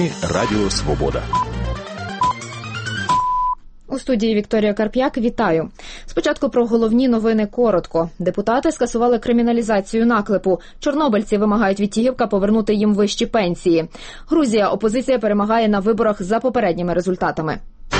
Новини Радіо Свобода. У студії Вікторія Карп'як. Вітаю. Спочатку про головні новини коротко. Депутати скасували криміналізацію наклепу. Чорнобильці вимагають від Тігівка повернути їм вищі пенсії. Грузія. Опозиція перемагає на виборах за попередніми результатами.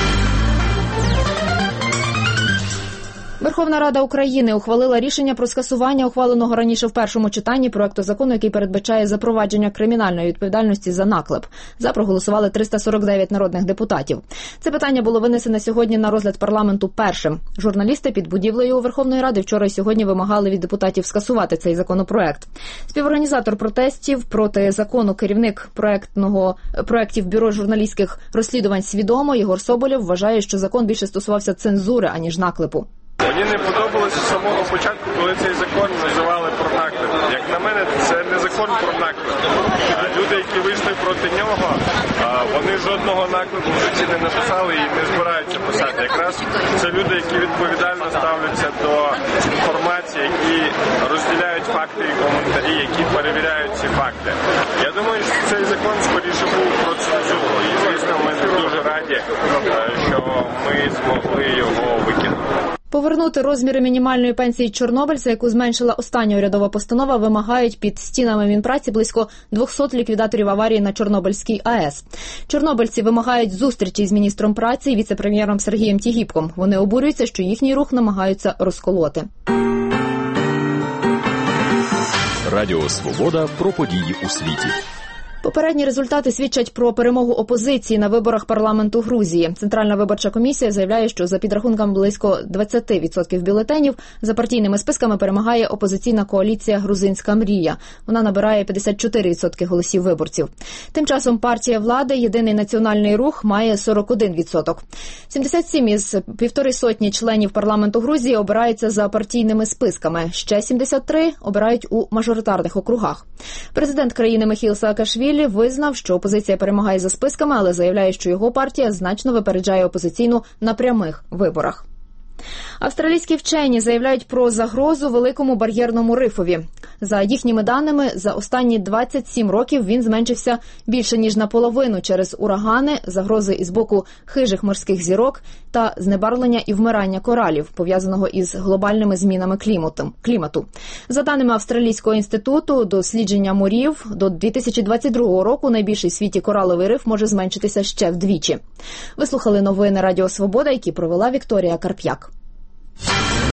Верховна Рада України ухвалила рішення про скасування ухваленого раніше в першому читанні проекту закону, який передбачає запровадження кримінальної відповідальності за наклеп. За проголосували 349 народних депутатів. Це питання було винесене сьогодні на розгляд парламенту першим. Журналісти під будівлею Верховної Ради вчора і сьогодні вимагали від депутатів скасувати цей законопроект. Співорганізатор протестів проти закону, керівник проєктів Бюро журналістських розслідувань «Свідомо» Єгор Соболєв вважає, що закон більше стосувався цензури, аніж наклепу. Мені не подобалося з самого початку, коли цей закон називали про наклеп. Як на мене, це не закон про наклеп. Люди, які вийшли проти нього, вони жодного наклепу в житті не написали і не збираються писати. Якраз це люди, які відповідально ставляться до інформації, які розділяють факти і коментарі, які перевіряють ці факти. Я думаю, що цей закон скоріше був про цензуру. І, звісно, ми дуже раді, що ми змогли його викинути. Повернути розміри мінімальної пенсії чорнобильця, яку зменшила остання урядова постанова, вимагають під стінами Мінпраці близько 200 ліквідаторів аварії на Чорнобильській АЕС. Чорнобильці вимагають зустрічі з міністром праці і віце-прем'єром Сергієм Тігіпком. Вони обурюються, що їхній рух намагаються розколоти. Радіо Свобода про події у світі. Попередні результати свідчать про перемогу опозиції на виборах парламенту Грузії. Центральна виборча комісія заявляє, що за підрахунком близько 20% бюлетенів за партійними списками перемагає опозиційна коаліція «Грузинська мрія». Вона набирає 54% голосів виборців. Тим часом партія влади «Єдиний національний рух» має 41%. 77 із 150 членів парламенту Грузії обираються за партійними списками. Ще 73 обирають у мажоритарних округах. Президент країни Михаїл Саакашвілі визнав, що опозиція перемагає за списками, але заявляє, що його партія значно випереджає опозиційну на прямих виборах. Австралійські вчені заявляють про загрозу великому бар'єрному рифові. За їхніми даними, за останні 27 років він зменшився більше ніж наполовину через урагани, загрози із боку хижих морських зірок та знебарвлення і вмирання коралів, пов'язаного із глобальними змінами клімату. За даними Австралійського інституту дослідження морів, до 2022 року найбільший в світі кораловий риф може зменшитися ще вдвічі. Ви слухали новини Радіо Свобода, які провела Вікторія Карп'як.